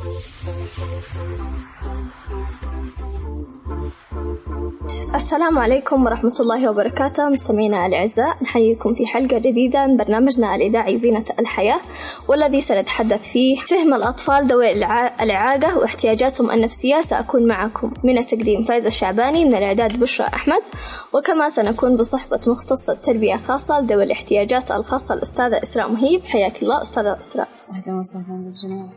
السلام عليكم ورحمة الله وبركاته. مستمعينا الأعزاء، نحييكم في حلقة جديدة من برنامجنا الإذاعي زينة الحياة، والذي سنتحدث فيه فهم الأطفال ذوي الإعاقة واحتياجاتهم النفسية. سأكون معكم من التقديم فايزة الشعباني، من الإعداد بشرى أحمد، وكما سنكون بصحبة مختصة تربية خاصة لذوي الاحتياجات الخاصة الأستاذة إسراء مهيب. حياك الله أستاذة إسراء. أهلا وسهلا بالجميع.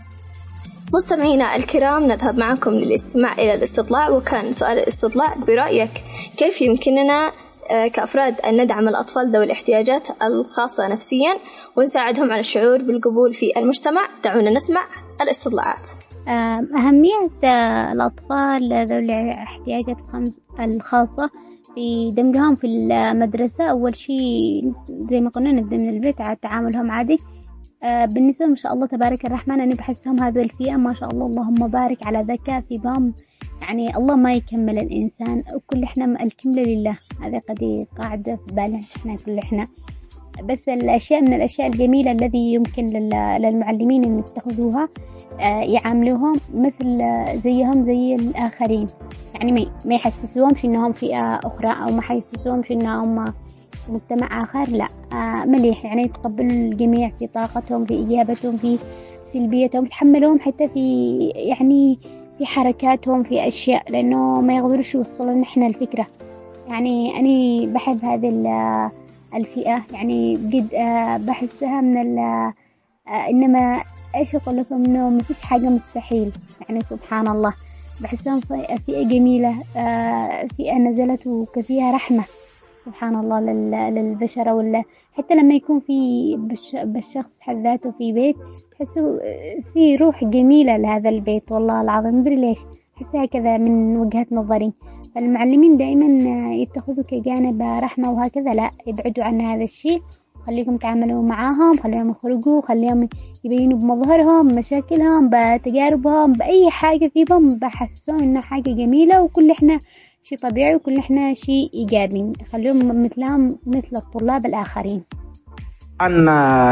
مستمعينا الكرام، نذهب معكم للاستماع إلى الاستطلاع. وكان سؤال الاستطلاع: برأيك كيف يمكننا كأفراد أن ندعم الأطفال ذوي الاحتياجات الخاصة نفسيا ونساعدهم على الشعور بالقبول في المجتمع؟ دعونا نسمع الاستطلاعات. أهمية الأطفال ذوي الاحتياجات الخاصة في دمجهم في المدرسة. أول شيء زي ما قلنا نبدأ من البيت على تعاملهم عادي. بالنسبة ما شاء الله تبارك الرحمن، أنا بحسهم هذه الفئة ما شاء الله اللهم بارك على ذكاء في بام، يعني الله ما يكمل الإنسان وكل إحنا الكمل لله. هذا قد قاعدة في بالنا إحنا كل إحنا. بس الأشياء من الأشياء الجميلة الذي يمكن للمعلمين أن يتخذوها، يعاملوهم مثل زيهم زي الآخرين، يعني ما يحسسوهمش إنهم فئة أخرى أو ما يحسسوهمش إنهم مجتمع آخر. لا، مليح، يعني يتقبلوا الجميع في طاقتهم، في إجابتهم، في سلبيتهم، يتحملوهم حتى في يعني في حركاتهم، في أشياء، لأنه ما يقدروش يوصلوا نحن الفكرة. يعني أنا بحب هذه الفئة، يعني جد بحسها من إنما إيش أقول لكم، إنه ما فيش حاجة مستحيل، يعني سبحان الله. بحسهم فئة جميلة، فئة نزلت وكفيها رحمة سبحان الله للبشر، ولا حتى لما يكون في بالشخص بحد ذاته في بيت، تحسوا في روح جميلة لهذا البيت. والله العظيم مدري ليش أحسها كذا من وجهة نظري. فالمعلمين دائما يتخذوا كجانب رحمة وهكذا، لا يبعدوا عن هذا الشيء. خليكم تعاملوا معاهم، خليهم يخرجوا، خليهم يبينوا بمظهرهم، مشاكلهم، بتجاربهم، بأي حاجة فيهم، بحسوا إنها حاجة جميلة وكل إحنا شيء طبيعي وكل إحنا شيء إيجابي. خليهم مثلهم مثل الطلاب الآخرين. أن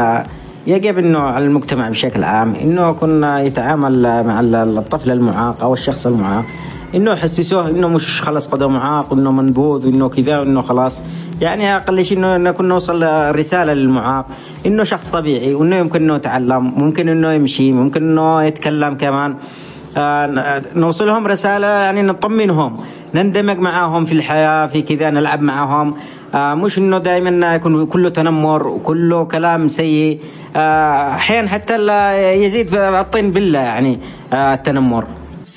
يجب إنه على المجتمع بشكل عام إنه كنا يتعامل مع الطفل المعاق أو الشخص المعاق، إنه يحسسوه إنه مش خلاص قد معاق وإنه منبوذ وإنه كذا وإنه خلاص. يعني أقل شيء إنه كنا نوصل رسالة للمعاق إنه شخص طبيعي، وإنه يمكن إنه يتعلم، ممكن إنه يمشي، ممكن إنه يتكلم كمان. نوصلهم رسالة، يعني نطمنهم، نندمج معهم في الحياة، في كذا نلعب معهم. مش إنه دائما يكون كله تنمر وكله كلام سيء. أحيانا حتى يزيد في الطين بالله، يعني التنمر.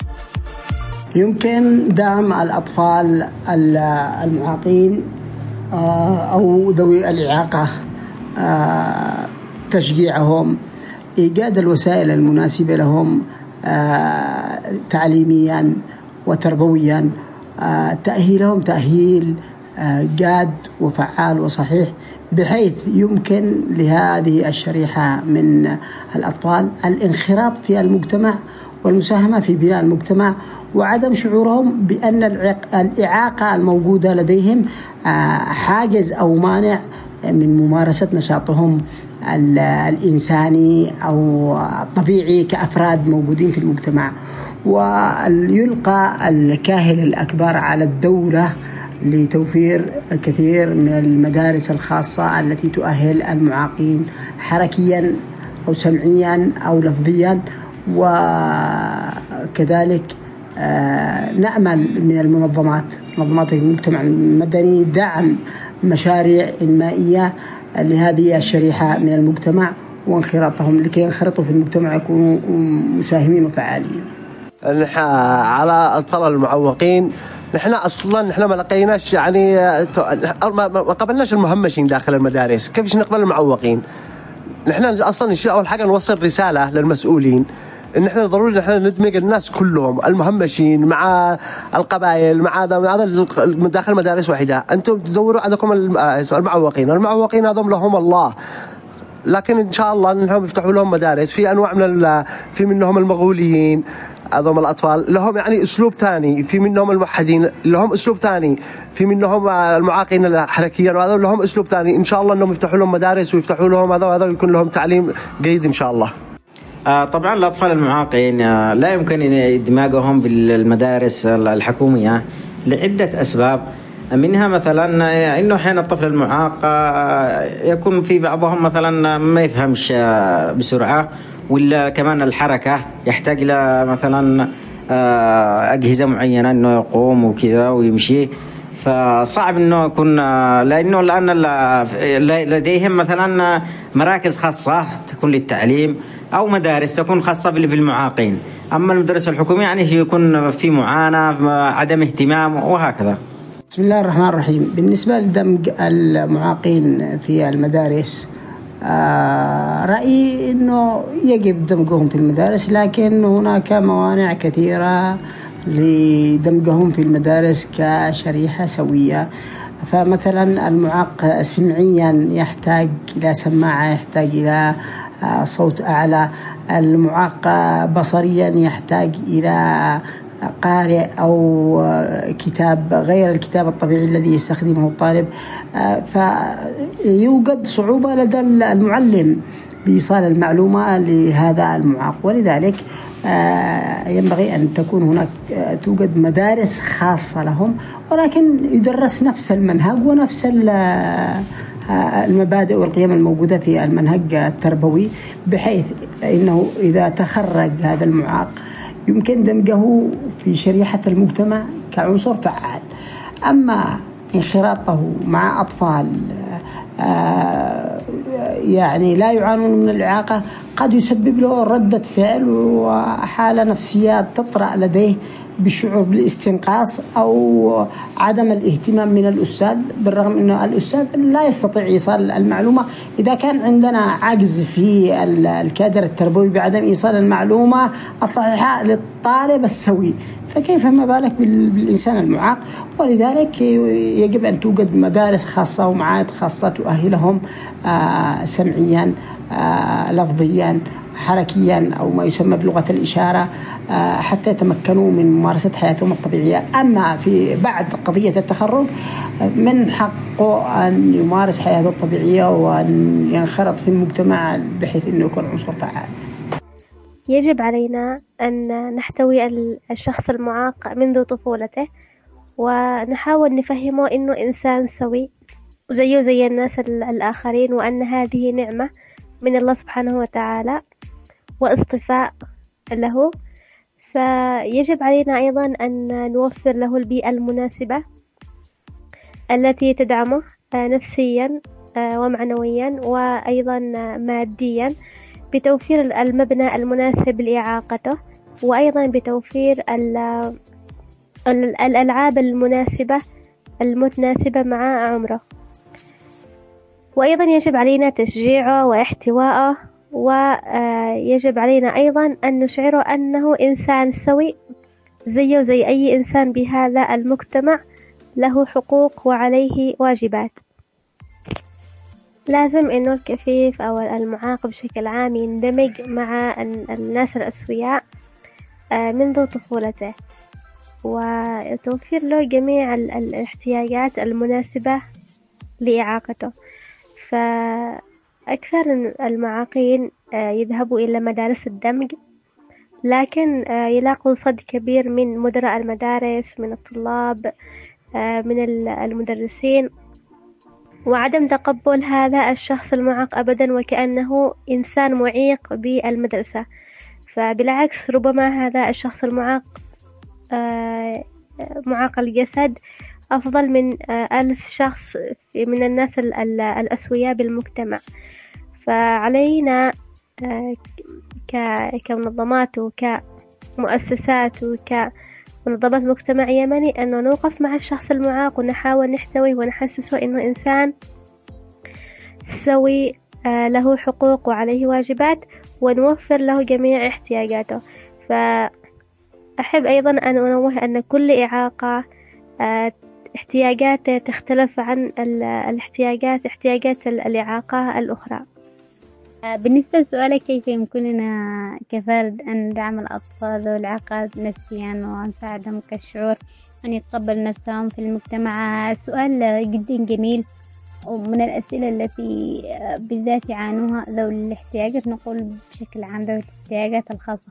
يمكن دعم الأطفال المعاقين أو ذوي الإعاقة، تشجيعهم، إيجاد الوسائل المناسبة لهم تعليميا وتربويا، تأهيلهم تأهيل جاد وفعال وصحيح، بحيث يمكن لهذه الشريحة من الأطفال الانخراط في المجتمع والمساهمة في بناء المجتمع، وعدم شعورهم بأن الإعاقة الموجودة لديهم حاجز أو مانع من ممارسة نشاطهم الإنساني أو الطبيعي كأفراد موجودين في المجتمع. ويلقى الكاهل الأكبر على الدولة لتوفير كثير من المدارس الخاصة التي تؤهل المعاقين حركيا أو سمعيا أو لفظيا. وكذلك نأمل من منظمات المجتمع المدني دعم مشاريع إنمائية لهذه الشريحة من المجتمع وانخراطهم، لكي ينخرطوا في المجتمع يكونوا مساهمين وفعالين. على الأطفال المعوقين، نحن أصلا ما لقيناش، يعني ما قبلناش المهمشين داخل المدارس. كيفش نقبل المعوقين؟ نحن أصلا الشيء أول حاجة نوصل رسالة للمسؤولين إن إحنا ضروري نحن ندمج الناس كلهم، المهمشين مع القبائل مع داخل مدارس واحدة. أنتم تدوروا عندكم المعوقين هذم لهم الله، لكن إن شاء الله إنهم يفتحوا لهم مدارس في أنواع في منهم المغوليين، هذول الأطفال لهم يعني أسلوب ثاني، في منهم الموحدين لهم أسلوب ثاني، في منهم المعاقين حركيا وهذا لهم أسلوب ثاني. إن شاء الله إنهم يفتحوا لهم مدارس ويفتحوا لهم هذا يكون لهم تعليم جيد إن شاء الله. طبعا الأطفال المعاقين لا يمكن إدماجهم بالمدارس الحكومية لعدة أسباب. منها مثلا إنه أحيانا الطفل المعاق يكون في بعضهم مثلا ما يفهمش بسرعة، ولا كمان الحركة يحتاج إلى مثلا أجهزة معينة إنه يقوم وكذا ويمشي، فصعب إنه يكون لأنه الآن لديهم مثلا مراكز خاصة تكون للتعليم أو مدارس تكون خاصة بالمعاقين. أما المدرسة الحكومية يعني يكون في معاناة، عدم اهتمام وهكذا. بسم الله الرحمن الرحيم. بالنسبة لدمج المعاقين في المدارس، رأيي أنه يجب دمجهم في المدارس، لكن هناك موانع كثيرة لدمجهم في المدارس كشريحة سوية. فمثلا المعاق سمعيا يحتاج إلى سماعة، يحتاج إلى صوت أعلى. المعاق بصريا يحتاج إلى قارئ أو كتاب غير الكتاب الطبيعي الذي يستخدمه الطالب. فيوجد صعوبة لدى المعلم بإيصال المعلومة لهذا المعاق، ولذلك ينبغي أن تكون هناك توجد مدارس خاصة لهم، ولكن يدرس نفس المنهج ونفس المبادئ والقيم الموجودة في المنهج التربوي، بحيث أنه إذا تخرج هذا المعاق يمكن دمجه في شريحة المجتمع كعنصر فعال. أما انخراطه مع أطفال يعني لا يعانون من الإعاقة قد يسبب له ردة فعل وحالة نفسية تطرأ لديه بالشعور بالاستنقاص أو عدم الاهتمام من الأستاذ، بالرغم أن الأستاذ لا يستطيع إيصال المعلومة. إذا كان عندنا عجز في الكادر التربوي بعدم إيصال المعلومة الصحيحة للطالب السوي، فكيف ما بالك بالإنسان المعاق؟ ولذلك يجب أن توجد مدارس خاصة ومعاهد خاصة تؤهلهم سمعيا، لفظيا، حركيا، أو ما يسمى بلغة الإشارة، حتى يتمكنوا من ممارسة حياتهم الطبيعية. أما في بعد قضية التخرج من حقه أن يمارس حياته الطبيعية وأن ينخرط في المجتمع بحيث أنه يكون عنصر فعال. يجب علينا أن نحتوي الشخص المعاق منذ طفولته، ونحاول نفهمه أنه إنسان سوي زيه زي الناس الآخرين، وأن هذه نعمة من الله سبحانه وتعالى واصطفاء له. فيجب علينا أيضا أن نوفر له البيئة المناسبة التي تدعمه نفسيا ومعنويا وأيضا ماديا، بتوفير المبنى المناسب لإعاقته، وأيضا بتوفير الألعاب المناسبة المتناسبة مع عمره. وأيضا يجب علينا تشجيعه واحتوائه، ويجب علينا أيضا أن نشعره أنه إنسان سوي زيه زي أي إنسان بهذا المجتمع، له حقوق وعليه واجبات. لازم إنه الكفيف أو المعاق بشكل عام يندمج مع الناس الأسوياء منذ طفولته، وتوفير له جميع الاحتياجات المناسبة لإعاقته. فأكثر المعاقين يذهبوا إلى مدارس الدمج، لكن يلاقوا صد كبير من مدراء المدارس، من الطلاب، من المدرسين، وعدم تقبل هذا الشخص المعاق أبدا وكأنه إنسان معيق بالمدرسة. فبالعكس، ربما هذا الشخص المعاق معاق الجسد أفضل من 1000 شخص من الناس الأسوياء بالمجتمع. فعلينا كمنظمات وكمؤسسات وكمنظمات مجتمع يمني أن نوقف مع الشخص المعاق ونحاول نحتويه ونحسسه أنه إنسان سوي له حقوق وعليه واجبات، ونوفر له جميع احتياجاته. فأحب أيضا أن أنوه أن كل إعاقة احتياجاته تختلف عن احتياجات الإعاقة الأخرى. بالنسبة لسؤالك كيف يمكننا كفرد أن ندعم الأطفال ذوي الإعاقات نفسيا ونساعدهم كالشعور أن يتقبل نفسهم في المجتمع؟ سؤال جدا جميل، ومن الأسئلة التي بالذات يعانوها ذوي الاحتياجات، نقول بشكل عام ذوي الاحتياجات الخاصة.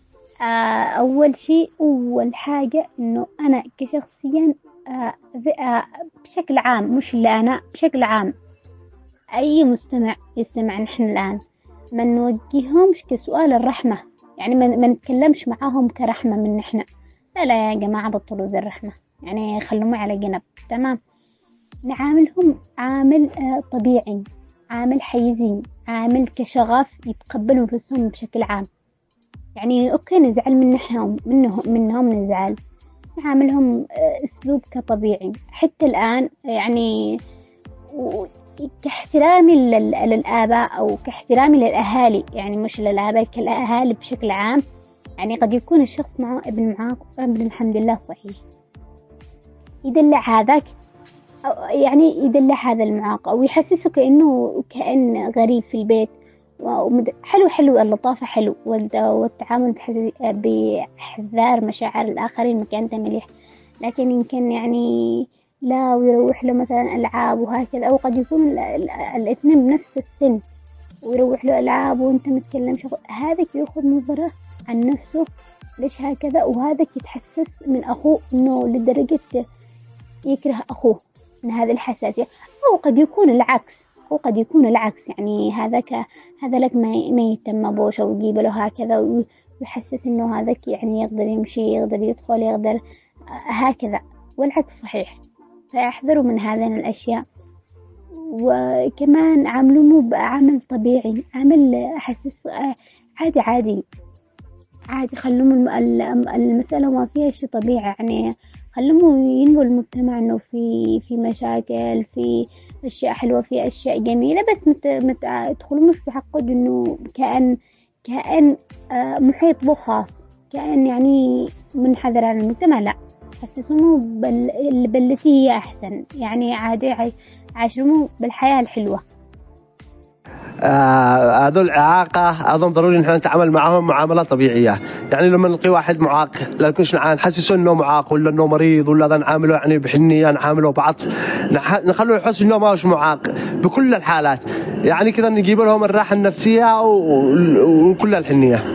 أول حاجة إنه أنا كشخصيا بشكل عام، مش اللي أنا، بشكل عام أي مستمع يستمع نحن الآن ما نوجههمش كسؤال الرحمة، يعني ما نتكلمش معاهم كرحمة من نحن، لا يا جماعة بطلوا ذي الرحمة، يعني خلوهم على جنب. تمام، نعاملهم عامل طبيعي، عامل حيزي، عامل كشغف يتقبلوا نفسهم بشكل عام. يعني أوكي نزعل منهم نزعل، نعاملهم أسلوب كطبيعي. حتى الآن يعني كاحترامي للآباء أو كاحترامي للأهالي، يعني مش للآباء، كالأهالي بشكل عام. يعني قد يكون الشخص معه ابن الحمد لله صحيح، يدلع هذاك، يعني يدلع هذا المعاق أو يحسسه كأن غريب في البيت. حلو اللطافة حلو، والتعامل بحذار مشاعر الآخرين مكان مليح. لكن يمكن يعني لا، ويروح له مثلا ألعاب وهكذا، أو قد يكون الاثنين بنفس السن ويروح له ألعاب وانت متكلم هذاك يأخذ نظرة عن نفسه ليش هكذا، وهذاك يتحسس من أخوه إنه لدرجة يكره أخوه من هذا الحساسية. أو قد يكون العكس، يعني هذا لك ما يهتم بوش أو يجيب له هكذا ويحسس إنه هذاك يعني يقدر يمشي، يقدر يدخل، يقدر هكذا، والعكس صحيح. فاحذروا من هذين الأشياء. وكمان عاملوه بعمل طبيعي، عمل أحسس عادي، خلوهم المسألة ما فيها شيء طبيعي، يعني خلوهم ينمو المجتمع إنه في مشاكل، في أشياء حلوة، في أشياء جميلة، بس تدخلوا مش بحقد إنه كأن محيط به خاص، كأن يعني منحدر عن المجتمع. لا، حسسوه بالتي هي أحسن، يعني عادي عاشروا بالحياة الحلوة. هذول إعاقة أظن ضروري نحن نتعامل معهم معاملة طبيعية. يعني لما نلقي واحد معاق لا نكونش نحسسه إنه معاق ولا إنه مريض، ولا ذا نعامله يعني بحنية، نعامله بعطف، نخلوه يحس إنه ما هوش معاق بكل الحالات. يعني كذا نجيب لهم الراحة النفسية وكل الحنية.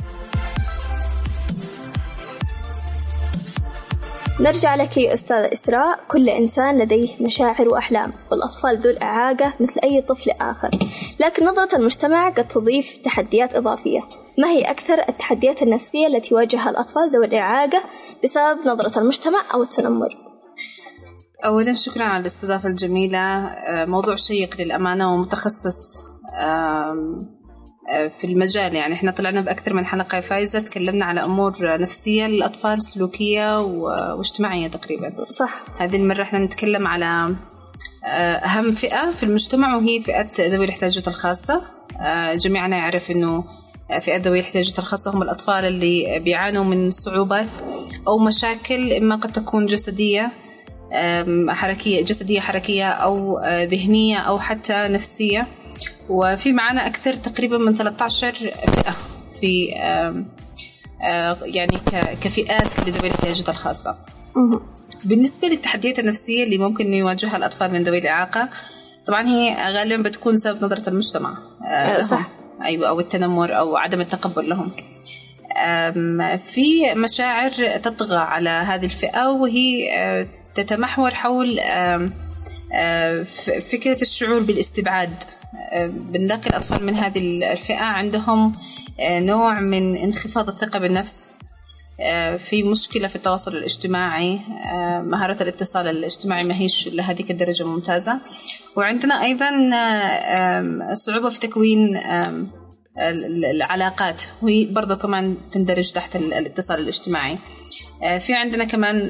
نرجع لك يا أستاذة إسراء. كل إنسان لديه مشاعر وأحلام، والأطفال ذو الإعاقة مثل أي طفل آخر، لكن نظرة المجتمع قد تضيف تحديات إضافية. ما هي أكثر التحديات النفسية التي يواجهها الأطفال ذوي الإعاقة بسبب نظرة المجتمع أو التنمر؟ أولا شكرا على الاستضافة الجميلة، موضوع شيق للأمانة ومتخصص في المجال. يعني احنا طلعنا بأكثر من حلقة فايزة تكلمنا على أمور نفسية للأطفال، سلوكية واجتماعية تقريبا. صح. هذه المرة احنا نتكلم على أهم فئة في المجتمع، وهي فئة ذوي الاحتياجات الخاصة. جميعنا يعرف إنه فئة ذوي الاحتياجات الخاصة هم الأطفال اللي بيعانوا من صعوبات أو مشاكل، إما قد تكون جسدية حركية أو ذهنية أو حتى نفسية. وفي معنا أكثر تقريبا من 13 فئة في يعني كفئات لذوي الاحتياجات الخاصة. بالنسبة للتحديات النفسية اللي ممكن يواجهها الأطفال من ذوي الإعاقة، طبعا هي غالبا بتكون بسبب نظرة المجتمع صح. أيوة، أو التنمر أو عدم التقبل لهم. في مشاعر تطغى على هذه الفئة، وهي تتمحور حول فكرة الشعور بالاستبعاد. بنلاقي الأطفال من هذه الفئة عندهم نوع من انخفاض الثقة بالنفس، في مشكلة في التواصل الاجتماعي، مهارة الاتصال الاجتماعي ما هيش لهذه الدرجة ممتازة. وعندنا أيضا صعوبة في تكوين العلاقات، وهي برضو كمان تندرج تحت الاتصال الاجتماعي. في عندنا كمان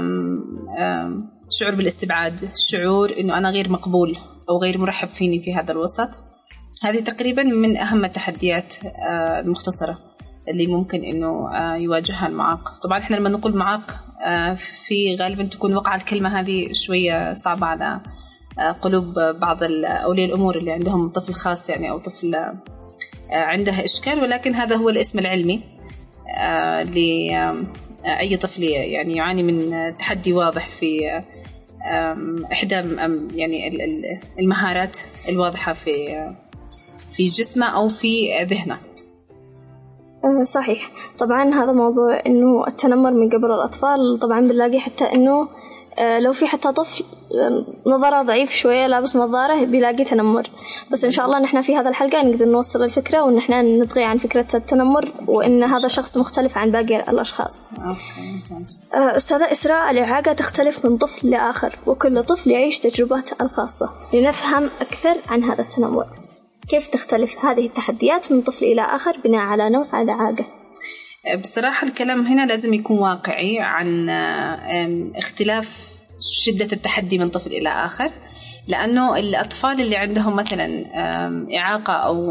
شعور بالاستبعاد، شعور إنه أنا غير مقبول أو غير مرحب فيني في هذا الوسط. هذه تقريبا من أهم التحديات المختصرة اللي ممكن إنه يواجهها المعاق. طبعا إحنا لما نقول معاق في غالبا تكون وقع الكلمة هذه شوية صعبة على قلوب بعض أولياء الأمور اللي عندهم طفل خاص، يعني أو طفل عنده إشكال، ولكن هذا هو الاسم العلمي لأي طفل يعني يعاني من تحدي واضح في إحدى يعني المهارات الواضحة في جسمه أو في ذهنه. صحيح. طبعا هذا موضوع إنه التنمر من قبل الأطفال، طبعا بنلاقي حتى إنه لو في حتى طفل نظره ضعيف شوية لابس نظارة بيلاقي تنمر. بس إن شاء الله نحن في هذا الحلقة نقدر نوصل الفكرة وإن نحن نطغي عن فكرة التنمر وإن هذا شخص مختلف عن باقي الأشخاص. أستاذة إسراء، الإعاقة تختلف من طفل لآخر وكل طفل يعيش تجربته الخاصة. لنفهم أكثر عن هذا التنمر، كيف تختلف هذه التحديات من طفل إلى آخر بناء على نوع الإعاقة؟ بصراحة الكلام هنا لازم يكون واقعي عن اختلاف شدة التحدي من طفل إلى آخر، لأنه الأطفال اللي عندهم مثلا إعاقة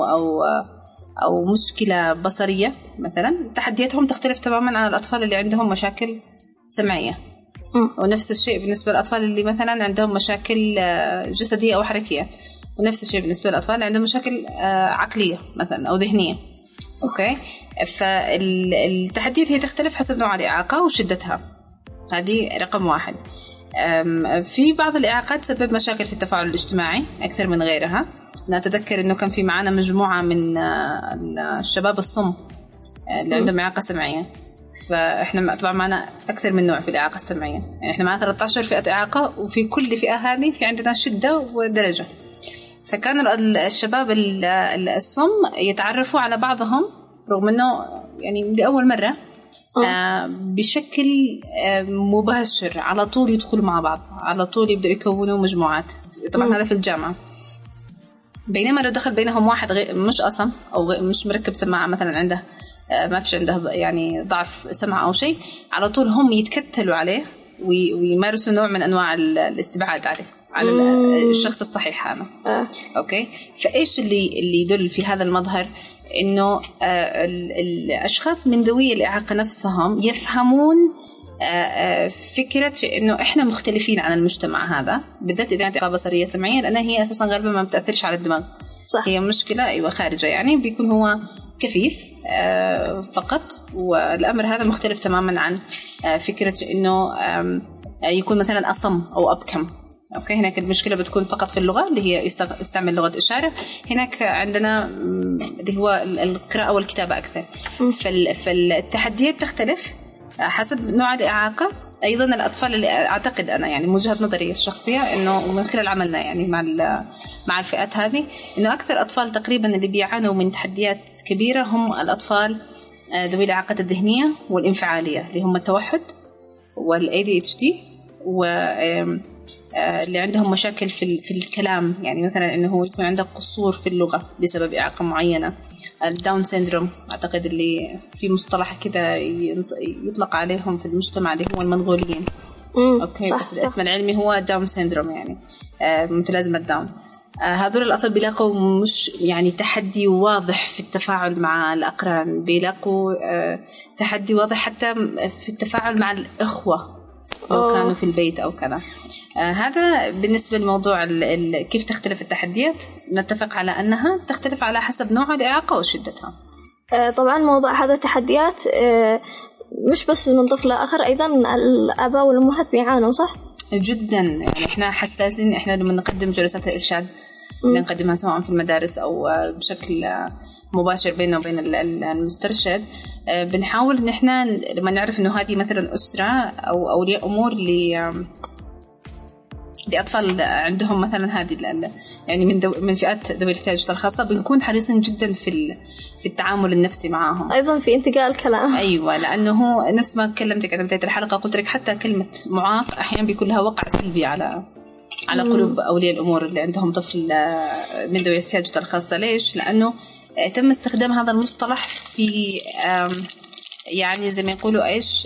أو مشكلة بصرية مثلا تحدياتهم تختلف تماما عن الأطفال اللي عندهم مشاكل سمعية. ونفس الشيء بالنسبة للأطفال اللي مثلا عندهم مشاكل جسدية أو حركية، ونفس الشيء بالنسبة للأطفال اللي عندهم مشاكل عقلية مثلا أو ذهنية. أوكي، فالتحديات هي تختلف حسب نوع الإعاقة وشدتها. هذه رقم واحد. في بعض الإعاقات تسبب مشاكل في التفاعل الاجتماعي أكثر من غيرها. نتذكر إنه كان في معنا مجموعة من الشباب الصم اللي عندهم إعاقة سمعية، فإحنا طبعا معنا أكثر من نوع في الإعاقة السمعية، يعني إحنا معنا 13 فئة إعاقة، وفي كل فئة هذه في عندنا شدة ودرجة. فكان الشباب الصم يتعرفوا على بعضهم رغم أنه يعني لأول مرة بشكل مباشر، على طول يدخلوا مع بعض، على طول يبدأوا يكونوا مجموعات. طبعا هذا في الجامعة. بينما لو دخل بينهم واحد مش أصم أو مش مركب سماعة مثلا، عنده ما فيش عنده يعني ضعف سمع أو شيء، على طول هم يتكتلوا عليه ويمارسوا نوع من أنواع الاستبعاد على الشخص الصحيح هذا. أوكي، فإيش اللي يدل في هذا المظهر؟ إنه الأشخاص من ذوي الإعاقة نفسهم يفهمون فكرة إنه إحنا مختلفين عن المجتمع هذا، بالذات إذا كانت إعاقة بصرية سمعية، لأنها هي أساساً غالباً ما بتأثرش على الدماغ. صح. هي مشكلة أيوة خارجة، يعني بيكون هو كفيف فقط، والأمر هذا مختلف تماماً عن فكرة إنه يكون مثلاً أصم أو أبكم. أوكي، هناك المشكلة بتكون فقط في اللغة اللي هي يستعمل لغة إشارة. هناك عندنا اللي هو القراءة والكتابة أكثر. فالتحديات تختلف حسب نوع الإعاقة. أيضا الأطفال اللي أعتقد أنا يعني من وجهة نظري الشخصية إنه من خلال عملنا يعني مع الفئات هذه، إنه أكثر أطفال تقريبا اللي بيعانوا من تحديات كبيرة هم الأطفال ذوي الإعاقات الذهنية والانفعالية، اللي هم التوحد والADHD اللي عندهم مشاكل في الكلام، يعني مثلا إنه يكون عنده قصور في اللغة بسبب إعاقة معينة. الداون سيندروم أعتقد اللي في مصطلح كذا يطلق عليهم في المجتمع اللي هو المنغوليين. أوكي، صح، بس الاسم العلمي هو داون سيندروم، يعني متلازمة داون. هذول الأطفال بيلاقوا مش يعني تحدي واضح في التفاعل مع الأقران، بيلاقوا تحدي واضح حتى في التفاعل مع الإخوة لو كانوا في البيت أو كذا. هذا بالنسبة لموضوع كيف تختلف التحديات. نتفق على أنها تختلف على حسب نوع الإعاقة وشدتها. طبعا موضوع هذا التحديات مش بس من طفل آخر، أيضا الآباء والأمهات بيعانوا. صح جدا، يعني إحنا حساسين. إحنا لما نقدم جلسات الإرشاد نقدمها سواء في المدارس أو بشكل مباشر بيننا وبين المسترشد، بنحاول إن إحنا لما نعرف إنه هذه مثلا أسرة أو أولياء أمور لأطفال عندهم مثلا هذه يعني من فئات ذوي الاحتياجات الخاصة، بنكون حريصين جدا في التعامل النفسي معهم، أيضا في انتقاء الكلام. أيوة، لأنه هو نفس ما كلمتك على بداية الحلقة، قلت لك حتى كلمة معاق أحيانا بيكون لها وقع سلبي على قلوب أولياء الأمور اللي عندهم طفل من ذوي الاحتياجات الخاصة. ليش؟ لأنه تم استخدام هذا المصطلح في يعني زي ما يقولوا إيش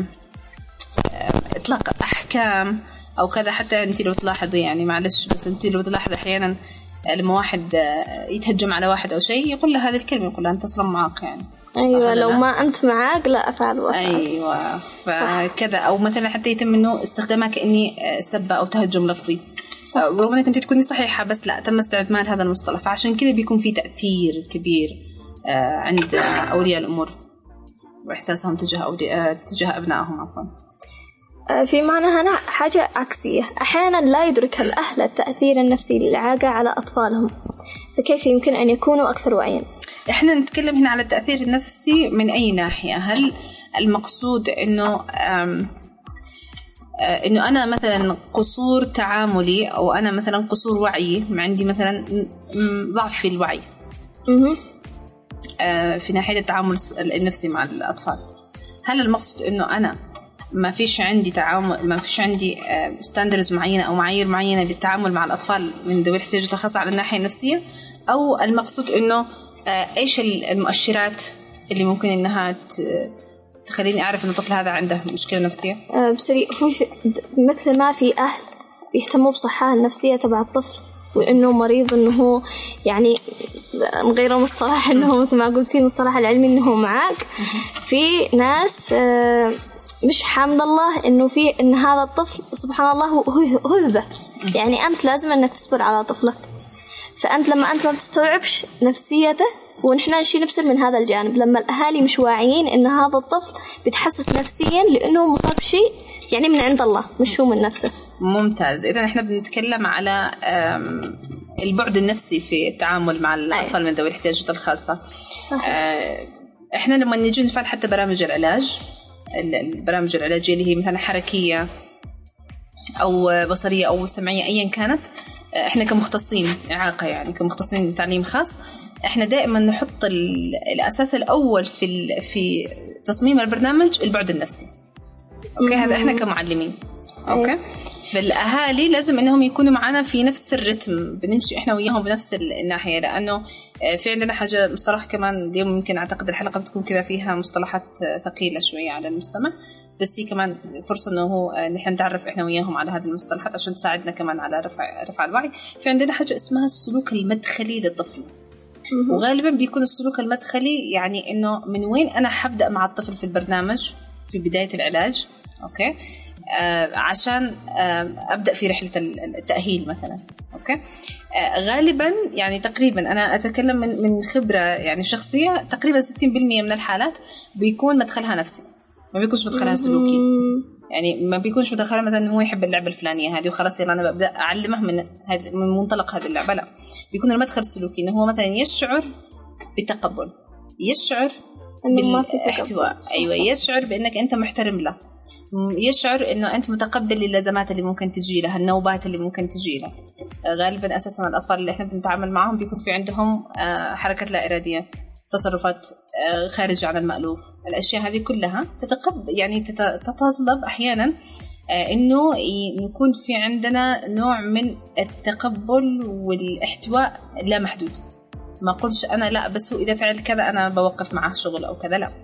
إطلاق أحكام أو كذا. حتى أنت لو تلاحظي، يعني معلش بس أنت لو تلاحظ أحيانا لما واحد يتهجم على واحد أو شيء يقول له هذه الكلمة، يقول له أنت أصلا معاق، يعني أيوة لو ما أنت معاق لا أفعل وأفعل. أيوة، فكذا. أو مثلا حتى يتم إنه استخدامها كأني سبة أو تهجم لفظي، رغم أنك أنت تكوني صحيحة بس لا، تم استعمال هذا المصطلح. فعشان كذا بيكون في تأثير كبير عند أولياء الأمور وإحساسهم تجاه أبنائهم. عفوا. في معنى هنا حاجة عكسية، أحيانا لا يدرك الأهل التأثير النفسي للإعاقة على أطفالهم، فكيف يمكن أن يكونوا أكثر وعيا؟ إحنا نتكلم هنا على التأثير النفسي من أي ناحية؟ هل المقصود إنه أنا مثلا قصور تعاملي، أو أنا مثلا قصور وعي، عندي مثلا ضعف في الوعي في ناحية التعامل النفسي مع الأطفال؟ هل المقصود إنه أنا ما فيش عندي تعامل، ما فيش عندي ستاندرز معينة أو معايير معينة للتعامل مع الأطفال من ذوي الاحتياجات الخاصة على الناحية النفسية، أو المقصود إنه إيش المؤشرات اللي ممكن إنها تخليني أعرف إن الطفل هذا عنده مشكلة نفسية؟ بسري مثل ما في أهل بيهتموا بصحة النفسية تبع الطفل وإنه مريض، إنه هو يعني غير مصطلح إنه مثل ما قلتي المصطلح العلمي إنه معاق، في ناس مش حامد الله إنه في إن هذا الطفل سبحان الله هو هبة، يعني أنت لازم إنك تصبر على طفلك، فأنت لما أنت ما تستوعبش نفسيته، ونحن نشيل نفسر من هذا الجانب لما الأهالي مش واعيين إن هذا الطفل بيتحسس نفسيا لأنه مصاب بشيء يعني من عند الله مش هو من نفسه. ممتاز. إذا إحنا بنتكلم على البعد النفسي في التعامل مع الأطفال من ذوي الاحتياجات الخاصة. إحنا لما نيجي نفعل حتى برامج العلاج، البرامج العلاجية اللي هي مثلا حركية أو بصرية أو سمعية أيا كانت، إحنا كمختصين إعاقة يعني كمختصين تعليم خاص، إحنا دائما نحط الأساس الأول في تصميم البرنامج البعد النفسي. أوكي، هذا إحنا كمعلمين. أوكي، فالأهالي لازم إنهم يكونوا معنا في نفس الرتم، بنمشي إحنا وياهم بنفس الناحية، لأنه في عندنا حاجة مصطلح كمان اليوم ممكن أعتقد الحلقة بتكون كذا فيها مصطلحات ثقيلة شوية على المستمع، بس هي كمان فرصة إنه نحن نتعرف إحنا وياهم على هذه المصطلحات عشان تساعدنا كمان على رفع الوعي. في عندنا حاجة اسمها السلوك المدخلي للطفل، وغالبا بيكون السلوك المدخلي يعني إنه من وين أنا حبدأ مع الطفل في البرنامج في بداية العلاج. أوكي، عشان أبدأ في رحلة التأهيل مثلا. أوكي، غالبا يعني تقريبا أنا أتكلم من خبرة يعني شخصية، تقريبا 60% من الحالات بيكون مدخلها نفسي، ما بيكونش مدخلها سلوكي. يعني ما بيكونش مدخلها مثلا هو يحب اللعبة الفلانية هذه وخلاص يلا أنا ببدأ أعلمه من منطلق هذه اللعبة، لا، بيكون المدخل السلوكي إنه هو مثلا يشعر بتقبل، يشعر بالاحتواء، أيوة، يشعر بأنك أنت محترم له، يشعر إنه أنت متقبل للازمات اللي ممكن تجي له، النوبات اللي ممكن تجي له. غالبا أساسا الأطفال اللي إحنا بنتعامل معهم بيكون في عندهم حركات لا إرادية، تصرفات خارجة عن المألوف، الأشياء هذه كلها يعني تتطلب أحيانا إنه يكون في عندنا نوع من التقبل والاحتواء لا محدود. ما قلش أنا لا بس هو إذا فعل كذا أنا بوقف معه شغل أو كذا، لا.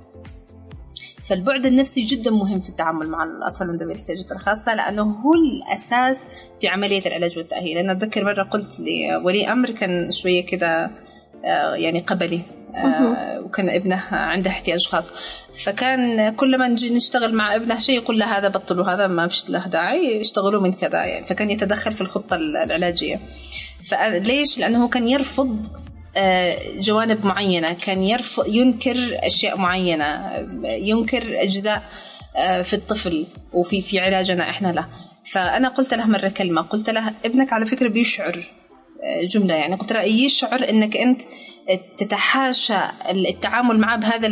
فالبعد النفسي جدا مهم في التعامل مع الأطفال ذوي الاحتياجات الخاصة، لأنه هو الأساس في عملية العلاج والتأهيل. أنا أتذكر مرة قلت لولي أمر كان شوية كذا يعني قبلي، وكان ابنه عنده احتياج خاص، فكان كل ما نجي نشتغل مع ابنه شيء يقول له هذا بطلوا، هذا ما فيش له داعي، يشتغلوا من كذا يعني. فكان يتدخل في الخطة العلاجية. فليش؟ لأنه كان يرفض جوانب معينة، كان ينكر أشياء معينة، ينكر أجزاء في الطفل وفي علاجنا إحنا له. فأنا قلت له مرة كلمة، قلت له ابنك على فكرة بيشعر، جملة يعني قلت له يشعر إنك أنت تتحاشى التعامل معه بهذا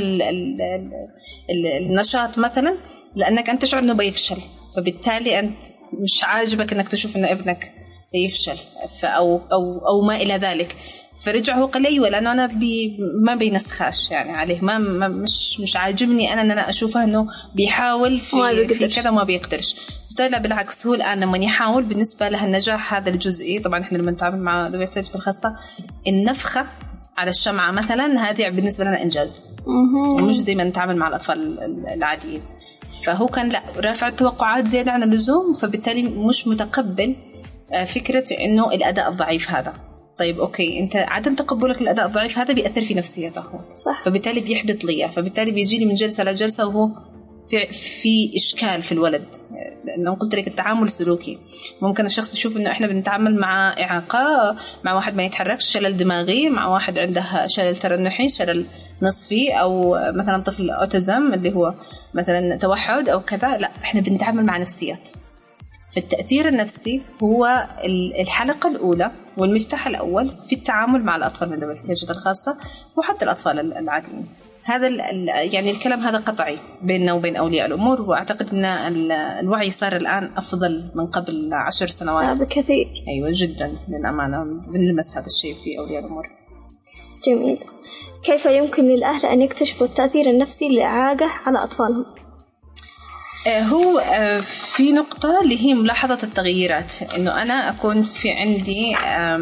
النشاط مثلا، لأنك أنت تشعر إنه بيفشل، فبالتالي أنت مش عاجبك إنك تشوف إنه ابنك يفشل أو ما إلى ذلك. فرجع هو قال لي أيوة، لأنه أنا ما بينسخاش يعني عليه، ما مش عاجبني أنا إن أنا أشوفه إنه بيحاول في كذا ما بيقدرش. قلت له بالعكس، هو الآن لما يحاول بالنسبة له النجاح هذا الجزئي. طبعا إحنا لما نتعامل مع ذوي الاحتياجات الخاصة النفخة على الشمعة مثلا هذه بالنسبة لنا إنجاز، مش زي ما نتعامل مع الأطفال العاديين. فهو كان لا رافع التوقعات زيادة عن اللزوم، فبالتالي مش متقبل فكرة إنه الأداء الضعيف هذا. طيب أوكي، أنت عدم تقبلك الأداء الضعيف هذا بيأثر في نفسيته، صح. فبالتالي بيحبط ليه، فبالتالي بيجي لي من جلسة لجلسة وهو في إشكال في الولد. لأنه قلت لك التعامل سلوكي، ممكن الشخص يشوف إنه إحنا بنتعامل مع إعاقة، مع واحد ما يتحركش، شلل دماغي، مع واحد عنده شلل ترنحي، شلل نصفي أو مثلا طفل أوتيزم اللي هو مثلا توحد أو كذا، لا إحنا بنتعامل مع نفسيات. فالتأثير النفسي هو الحلقة الأولى والمفتاح الأول في التعامل مع الأطفال من ذوي الاحتياجات الخاصة وحتى الأطفال العاديين. هذا يعني الكلام هذا قطعي بيننا وبين أولياء الأمور، وأعتقد أن الوعي صار الآن أفضل من قبل 10 سنوات بكثير. أيوة جدا للأمانة، بنلمس هذا الشيء في أولياء الأمور. جميل. كيف يمكن للأهل أن يكتشفوا التأثير النفسي للإعاقة على أطفالهم؟ هو في نقطة اللي هي ملاحظة التغييرات، إنه أنا أكون في عندي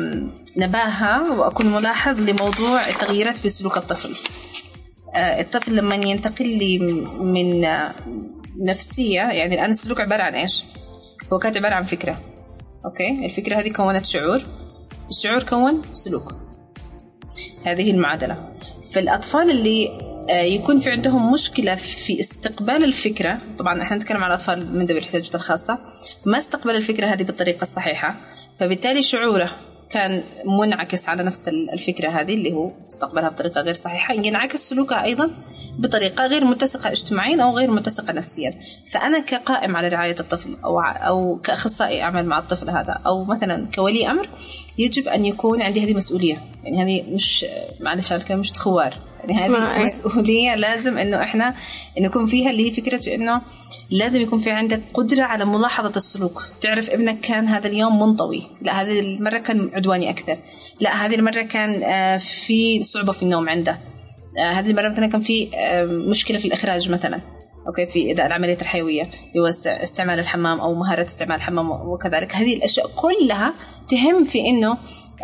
نباهة وأكون ملاحظ لموضوع التغييرات في سلوك الطفل. الطفل لما ينتقل لي من نفسية، يعني الآن السلوك عبارة عن إيش؟ هو كانت عبارة عن فكرة، أوكي؟ الفكرة هذه كونت شعور، الشعور كون سلوك، هذه المعادلة. فالأطفال اللي يكون في عندهم مشكلة في استقبال الفكرة، طبعا احنا نتكلم على الأطفال من ذوي الاحتياجات الخاصة، ما استقبل الفكرة هذه بالطريقة الصحيحة، فبالتالي شعوره كان منعكس على نفس الفكرة هذه اللي هو استقبلها بطريقة غير صحيحة، ينعكس سلوكها أيضا بطريقة غير متسقة اجتماعيا أو غير متسقة نفسيا. فأنا كقائم على رعاية الطفل أو كأخصائي أعمل مع الطفل هذا، أو مثلا كولي أمر، يجب أن يكون عندي هذه مسؤولية. يعني هذه مش معلش الكلام مش تخوار، يعني هذه مسؤولية لازم إنه إحنا نكون فيها، اللي هي فكرة إنه لازم يكون في عندك قدرة على ملاحظة السلوك. تعرف ابنك كان هذا اليوم منطوي، لا هذه المرة كان عدواني أكثر، لا هذه المرة كان في صعوبة في النوم عنده، هذه المرة مثلا كان في مشكلة في الإخراج مثلا، أوكي، في إداء العمليات الحيوية، هو استعمال الحمام أو مهارة استعمال الحمام وكذلك. هذه الأشياء كلها تهم في إنه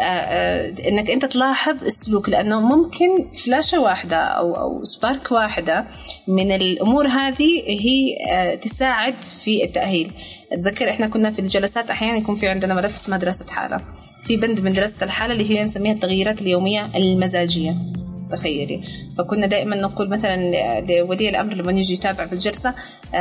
إنك أنت تلاحظ السلوك، لأنه ممكن فلاشة واحدة أو سبارك واحدة من الأمور هذه هي تساعد في التأهيل. أتذكر إحنا كنا في الجلسات أحيانا يكون في عندنا ملف اسمه دراسة حالة، في بند من دراسة الحالة اللي هي نسميها التغييرات اليومية المزاجية، تخيلي. فكنا دائما نقول مثلا لولي الأمر لما يجي يتابع في الجلسة،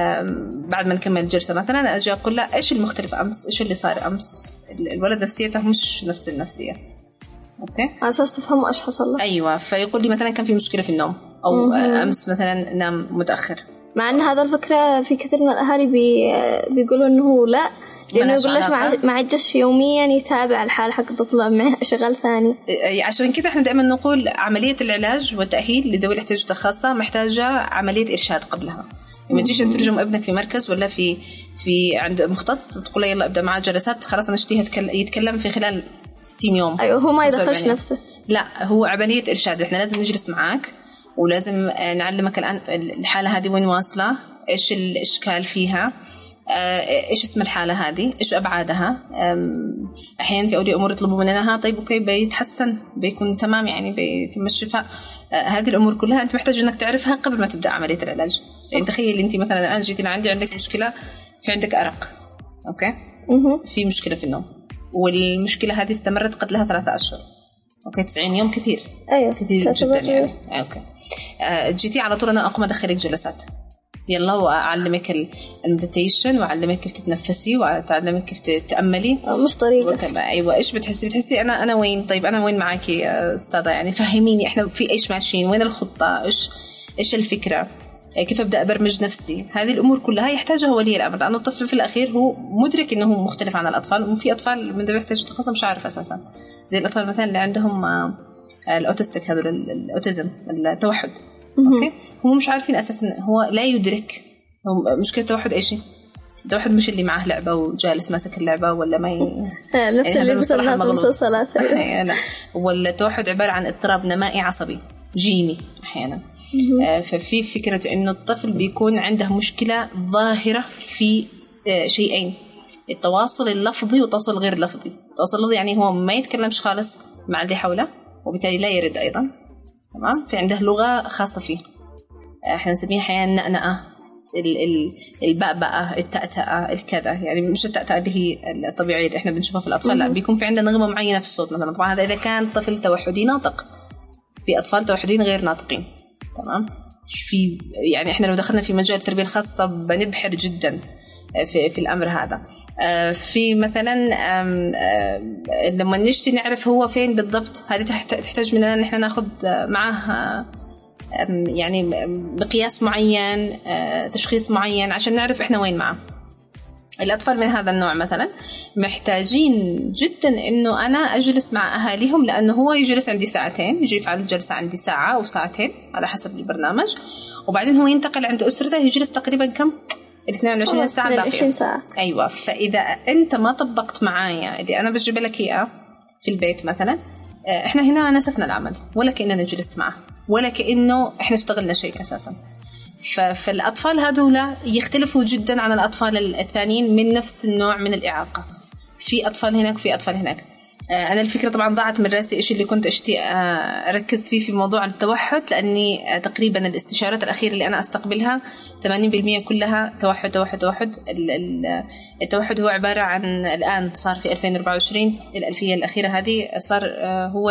بعد ما نكمل الجلسة مثلا أجي أقول له إيش المختلف أمس، إيش اللي صار أمس. الولد نفسيته مش نفس النفسية، أوكي، على أساس تفهموا إيش حصل له. أيوة، فيقول لي مثلا كان في مشكلة في النوم، أو أمس مثلا نام متأخر. مع أن هذا الفكرة في كثير من الأهالي بيقولوا إنه لا، لأنه يقول ليش ما عجزش يوميا يتابع الحال حق طفله مع شغال ثاني. عشان كده احنا دائما نقول عملية العلاج والتأهيل لذوي الاحتياجات الخاصة محتاجة عملية إرشاد قبلها. ما تجيش ترجم ابنك في مركز ولا في عند مختص وتقول له يلا ابدأ معه جلسات خلاص نشتيه يتكلم في خلال 60 يوم. أيوه، هو ما يدخلش نفسه. لا، هو عملية إرشاد. احنا لازم نجلس معاك ولازم نعلمك الآن الحالة هذه وين واصلة، إيش الإشكال فيها، إيش اسم الحالة هذه، إيش أبعادها. أحيانا في أولياء أمور يطلبوا مننا طيب أوكي بيتحسن بيكون تمام، يعني بيتم الشفاء. هذه الأمور كلها أنت محتاج أنك تعرفها قبل ما تبدأ عملية العلاج. يعني تخيل أنت مثلا الآن جيتي لعندي عندك مشكلة، في عندك أرق، أوكي، في مشكلة في النوم، والمشكلة هذه استمرت قد لها 3 أشهر، أوكي، 90 يوم كثير. أيوة كثير جدا يعني. أوكي، جيتي على طول أنا أقوم أدخلك جلسات، يلا وأعلمك المديتيشن وأعلمك كيف تتنفسي وأعلمك كيف تتأملي. مش طريقة. أيوة، إيش بتحسي أنا وين؟ طيب أنا وين معاكي يا أستاذة؟ يعني فهميني إحنا في إيش ماشيين، وين الخطة، إيش الفكرة، كيف أبدأ أبرمج نفسي. هذه الأمور كلها يحتاجها ولي الأمر، لأنه الطفل في الأخير هو مدرك إنه هو مختلف عن الأطفال. وفي أطفال من ذوي الاحتياجات الخاصة مش عارف أساسا، زي الأطفال مثلا اللي عندهم الأوتستيك، هذول الأوتيزم، التوحد، أوكي، هم مش عارفين أساسا، هو لا يدرك مشكلة التوحد إيش. التوحد مش اللي معه لعبة وجالس ماسك اللعبة ولا ما نفس اللي بيصلها بالمسلسلات. لا، والتوحد عبارة عن اضطراب نمائي عصبي جيني أحيانا. ففي فكرة إنه الطفل بيكون عنده مشكلة ظاهرة في شيئين، التواصل اللفظي والتواصل الغير لفظي. التواصل اللفظي يعني هو ما يتكلمش خالص مع اللي حوله وبالتالي لا يرد أيضا، تمام، في عنده لغة خاصة فيه، احنا نسميها أحيانا نأنأة، البأبأة، التأتأة، الكذا. يعني مش التأتأة اللي هي الطبيعية اللي احنا بنشوفها في الأطفال، لا، بيكون في عندنا نغمة معينة في الصوت مثلا. طبعا هذا إذا كان طفل توحدي ناطق، في أطفال توحدين غير ناطقين، تمام. في يعني احنا لو دخلنا في مجال التربية الخاصة بنبحر جدا في الأمر هذا. في مثلا لما نجي نعرف هو فين بالضبط، هذه تحتاج مننا ان احنا ناخذ معه يعني بقياس معين، تشخيص معين عشان نعرف إحنا وين معه. الأطفال من هذا النوع مثلا محتاجين جدا إنه أنا أجلس مع أهاليهم، لأنه هو يجلس عندي ساعتين، يجي يفعل الجلسة عندي ساعة أو ساعتين على حسب البرنامج، وبعدين هو ينتقل عند أسرته يجلس تقريبا كم 22 ساعة باقية. أيوة. فإذا أنت ما طبقت معايا اللي أنا بجيب لك إياه في البيت مثلا، إحنا هنا نسفنا العمل ولا كأننا جلست معه ولا كأنه إحنا اشتغلنا شيء أساسا. فالأطفال هذولا يختلفوا جدا عن الأطفال الثانيين من نفس النوع من الإعاقة. في أطفال هناك وفي أطفال هناك. أنا الفكرة طبعا ضاعت من رأسي إيش اللي كنت أركز فيه في موضوع التوحد، لأني تقريبا الاستشارات الأخيرة اللي أنا أستقبلها 80% كلها توحد توحد توحد. التوحد هو عبارة عن الآن صار في 2024 الألفية الأخيرة هذه صار هو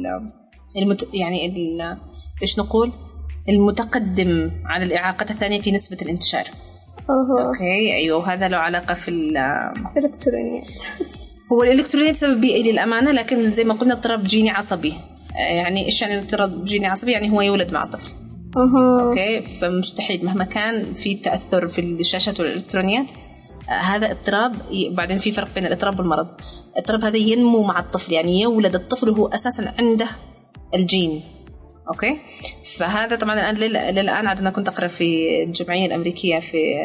يعني إيش نقول المتقدم عن الإعاقات الثانية في نسبة الانتشار. أوكي أيوه، هذا له علاقة في الإلكترونيات. هو الإلكترونيات سبب بيئي للأمانة، لكن زي ما قلنا اضطراب جيني عصبي. يعني إيش يعني اضطراب جيني عصبي؟ يعني هو يولد مع الطفل. أوكي، فمستحيل مهما كان في تأثر في الشاشات والإلكترونيات هذا اضطراب. بعدين في فرق بين الاضطراب والمرض. الاضطراب هذا ينمو مع الطفل، يعني يولد الطفل وهو أساسا عنده الجين. أوكي، فهذا طبعا للآن عندنا كنت أقرأ في الجمعية الأمريكية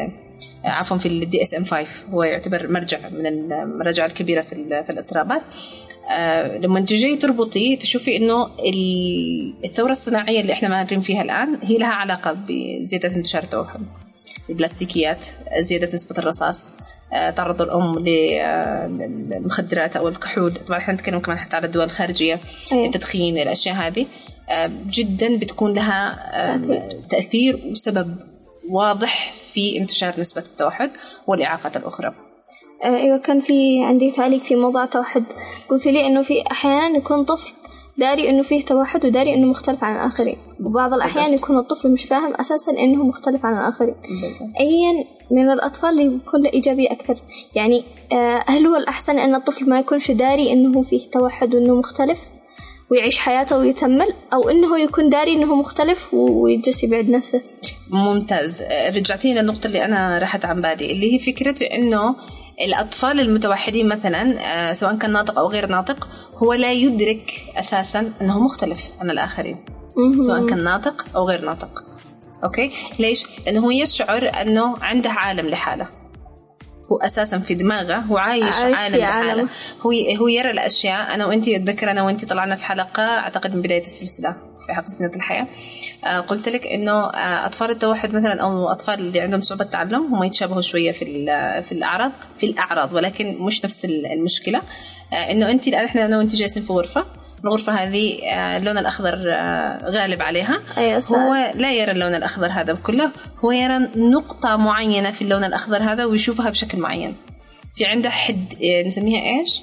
في ال DSM-5، هو يعتبر مرجع من المراجع الكبيرة في الاضطرابات. لما تجي تربطي تشوفي إنه الثورة الصناعية اللي إحنا مارين فيها الآن هي لها علاقة بزيادة انتشار التوحد. البلاستيكيات، زيادة نسبة الرصاص، تعرض الأم للمخدرات أو الكحول. طبعا إحنا نتكلم كمان حتى على الدول الخارجية، التدخين، الأشياء هذه جدا بتكون لها تأثير وسبب واضح في انتشار نسبة التوحد والإعاقات الأخرى. أيوة، كان في عندي تعليق في موضوع التوحد. قلت لي إنه في أحيانا يكون طفل داري إنه فيه توحد وداري إنه مختلف عن الآخرين، وبعض الأحيان يكون الطفل مش فاهم أساسا إنه مختلف عن الآخرين. أيا من الأطفال اللي يكون له إيجابية أكثر، يعني هل هو الأحسن إن الطفل ما يكونش داري إنه فيه توحد وإنه مختلف ويعيش حياته ويتمل، أو إنه يكون داري إنه مختلف ويجلس يبعد نفسه؟ ممتاز، رجعتينا للنقطة اللي أنا راحت عن بالي، اللي هي فكرة إنه الأطفال المتوحدين مثلا سواء كان ناطق أو غير ناطق هو لا يدرك أساسا أنه مختلف عن الآخرين، سواء كان ناطق أو غير ناطق. أوكي، ليش؟ لأنه هو يشعر أنه عنده عالم لحاله، هو أساسا في دماغه هو عايش عالم لحاله. هو يرى الأشياء. أنا وأنتي أتذكر أنا وأنتي طلعنا في حلقة أعتقد من بداية السلسلة في حلقة سنة الحياة، قلت لك إنه أطفال التوحد مثلا أو أطفال اللي عندهم صعوبة تعلم هم يتشابهوا شوية في الأعراض ولكن مش نفس المشكلة. إنه أنتي الآن إحنا أنا وأنتي جالسين في الغرفة هذه اللون الأخضر غالب عليها. هو لا يرى اللون الأخضر هذا كله، هو يرى نقطة معينة في اللون الأخضر هذا ويشوفها بشكل معين. في عنده حد نسميها إيش؟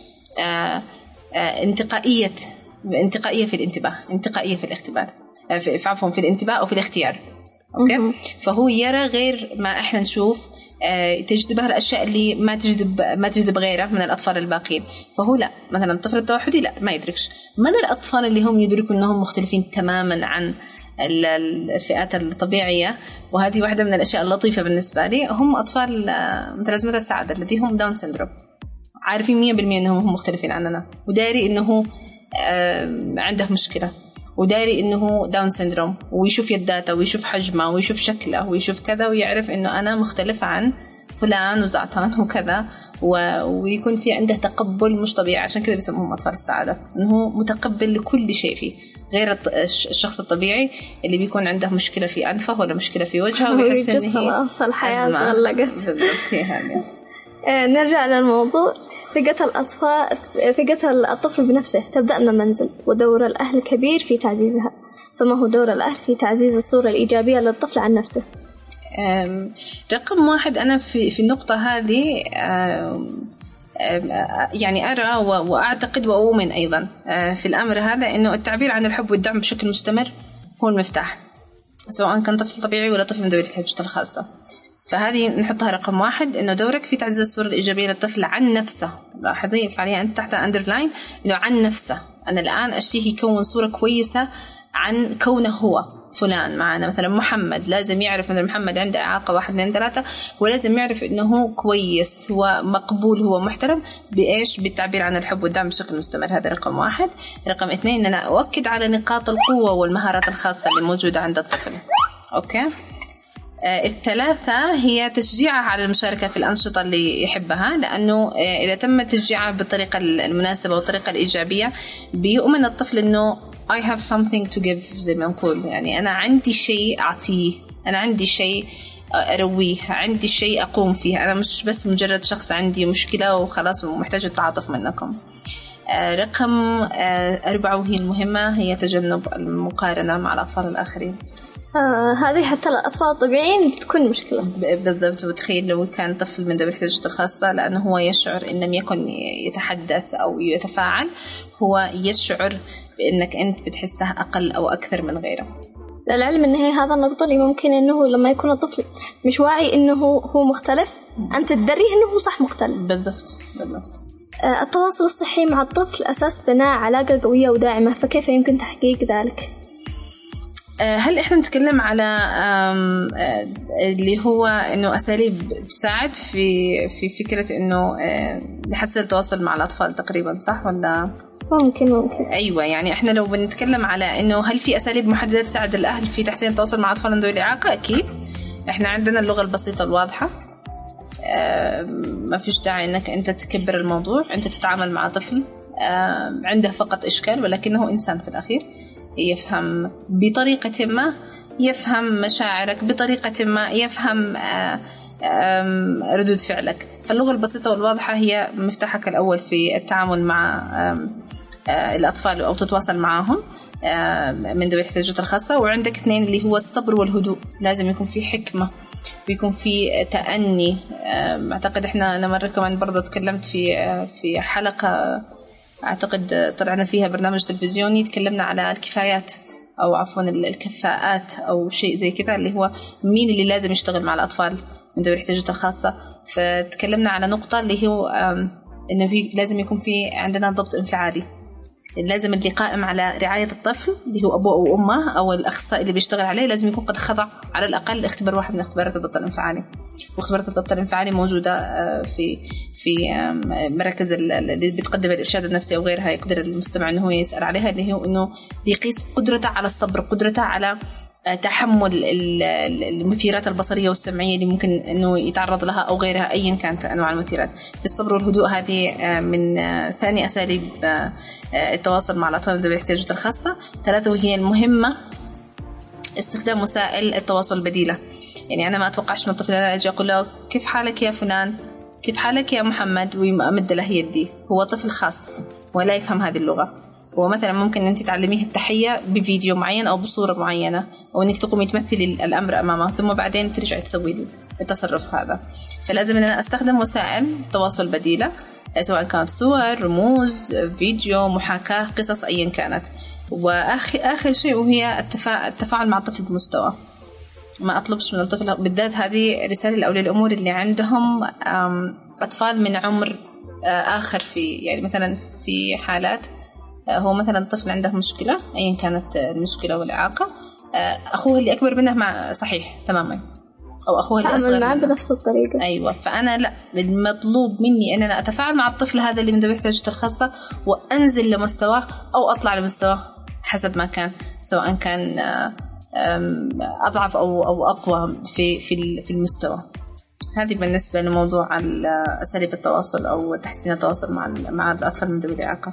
انتقائية في الانتباه، انتقائية في الاختبار، عفوا في الانتباه أو في الاختيار. أوكي، فهو يرى غير ما إحنا نشوف، تجذبها الأشياء اللي ما تجذب غيره من الأطفال الباقين. فهو لا، مثلا الطفل التوحدي لا ما يدركش. من الأطفال اللي هم يدركوا أنهم مختلفين تماما عن الفئات الطبيعية، وهذه واحدة من الأشياء اللطيفة بالنسبة لي، هم أطفال متلازمة السعادة الذي هم داون سيندروم. عارفين 100% أنهم مختلفين عننا، وداري أنه عنده مشكلة، وداري إنه داون سيندروم، ويشوف يداته ويشوف حجمه ويشوف شكله ويشوف كذا، ويعرف إنه أنا مختلف عن فلان وزعتان وكذا، ويكون في عنده تقبل مش طبيعي. عشان كذا بيسموهم أطفال السعادة، إنه متقبل لكل شيء فيه، غير الشخص الطبيعي اللي بيكون عنده مشكلة في أنفه ولا مشكلة في وجهه ويحس إنه خلاص الحياة تغلقت. نرجع للموضوع. ثقة الطفل بنفسه تبدأ من المنزل، ودور الأهل كبير في تعزيزها. فما هو دور الأهل في تعزيز الصورة الإيجابية للطفل عن نفسه؟ رقم واحد، أنا في النقطة هذه يعني أرى وأعتقد وأؤمن أيضا في الأمر هذا إنه التعبير عن الحب والدعم بشكل مستمر هو المفتاح، سواء كان طفل طبيعي ولا طفل من ذوي الاحتياجات الخاصة. فهذه نحطها رقم واحد، إنه دورك في تعزيز الصورة الإيجابية للطفل عن نفسه. لاحظي فعليا أنت تحت أندرلاين إنه عن نفسه. أنا الآن أشتيه يكون صورة كويسة عن كونه هو، فلان معنا مثلا محمد، لازم يعرف مثلا محمد عنده إعاقة 1 2 3، ولازم يعرف إنه هو كويس، هو مقبول، هو محترم بإيش؟ بالتعبير عن الحب والدعم بشكل مستمر. هذا رقم 1. رقم 2 إن أنا أؤكد على نقاط القوة والمهارات الخاصة اللي موجودة عند الطفل. أوكي. 3 هي تشجيعه على المشاركة في الأنشطة اللي يحبها، لأنه إذا تم تشجيعه بالطريقة المناسبة والطريقة الإيجابية بيؤمن الطفل إنه I have something to give، زي ما نقول يعني أنا عندي شيء أعطيه، أنا عندي شيء أرويه، عندي شيء أقوم فيه، أنا مش بس مجرد شخص عندي مشكلة وخلاص ومحتاج التعاطف منكم. رقم 4 وهي المهمة هي تجنب المقارنة مع الأطفال الآخرين. هذه حتى الأطفال الطبيعيين بتكون مشكلة. بالضبط. وتخيل لو كان طفل من ذوي الاحتياجات الخاصة، لأنه هو يشعر إن لم يكن يتحدث أو يتفاعل، هو يشعر بأنك أنت بتحسه أقل أو أكثر من غيره. للعلم إن هي هذا النقطة اللي ممكن إنه لما يكون الطفل مش واعي إنه هو مختلف، أنت تدريه إنه هو صح مختلف. بالضبط. التواصل الصحي مع الطفل أساس بناء علاقة قوية وداعمة، فكيف يمكن تحقيق ذلك؟ هل إحنا نتكلم على اللي هو إنه أساليب تساعد في فكرة إنه نحسن التواصل مع الأطفال تقريبا، صح ولا؟ ممكن. أيوة، يعني إحنا لو بنتكلم على إنه هل في أساليب محددة تساعد الأهل في تحسين التواصل مع أطفال ذوي الإعاقة؟ أكيد. إحنا عندنا اللغة البسيطة الواضحة، ما فيش داعي إنك أنت تكبر الموضوع. أنت تتعامل مع طفل عنده فقط إشكال، ولكنه إنسان في الأخير، يفهم بطريقة ما، يفهم مشاعرك بطريقة ما، يفهم ردود فعلك. فاللغة البسيطة والواضحة هي مفتاحك الأول في التعامل مع الأطفال أو تتواصل معهم من ذوي الاحتياجات الخاصة. وعندك 2 اللي هو الصبر والهدوء. لازم يكون في حكمة ويكون في تأني. أعتقد أنا مرة كمان برضو تكلمت في حلقة أعتقد طلعنا فيها برنامج تلفزيوني، تكلمنا على الكفايات أو عفوا الكفاءات أو شيء زي كذا، اللي هو مين اللي لازم يشتغل مع الأطفال من ذوي الاحتياجات الخاصة. فتكلمنا على نقطة اللي هو إنه لازم يكون في عندنا ضبط انفعالي. لازم اللي قائم على رعاية الطفل اللي هو أبوه أو أمه أو الأخصائي اللي بيشتغل عليه لازم يكون قد خضع على الأقل اختبار واحد من اختبارات الضبط الانفعالي. واختبارات الضبط الانفعالي موجودة في مراكز اللي بتقدم الإرشاد النفسي أو غيرها، يقدر المستمع إنه هو يسأل عليها، اللي هو إنه بيقيس قدرته على الصبر، قدرته على تحمل المثيرات البصرية والسمعية اللي ممكن إنه يتعرض لها أو غيرها أيا كانت أنواع المثيرات. في الصبر والهدوء هذه من ثاني أساليب التواصل مع الأطفال ذوي الاحتياجات الخاصة. 3 وهي المهمة استخدام وسائل التواصل البديلة. يعني أنا ما أتوقعش من الطفل أنا أجي أقول له كيف حالك يا فلان، كيف حالك يا محمد، وأمد له يدي. هو طفل خاص ولا يفهم هذه اللغة. ومثلا ممكن أنت تعلميه التحية بفيديو معين أو بصورة معينة، أو أنك تقومي تمثلي الأمر أمامه ثم بعدين ترجعي تسوي التصرف هذا. فلازم أن أنا أستخدم وسائل تواصل بديلة، سواء كانت صور، رموز، فيديو، محاكاة، قصص أيا كانت. وآخر شيء وهي التفاعل مع الطفل بمستوى. ما أطلبش من الطفل بالذات، هذه رسالة لأولياء الأمور اللي عندهم أطفال من عمر آخر، في يعني مثلا في حالات هو مثلا طفل عنده مشكلة أيا كانت المشكلة والإعاقة، أخوه اللي أكبر منه مع صحيح تماما، أو أخوه اللي أصغر معه بنفس الطريقة. أيوة. فأنا لا، المطلوب مني أن أنا أتفاعل مع الطفل هذا اللي من ذوي الاحتياجات الخاصة وأنزل لمستواه أو أطلع لمستواه حسب ما كان، سواء كان أضعف أو أقوى في المستوى. هذه بالنسبة لموضوع أساليب التواصل أو تحسين التواصل مع الأطفال من ذوي الإعاقة.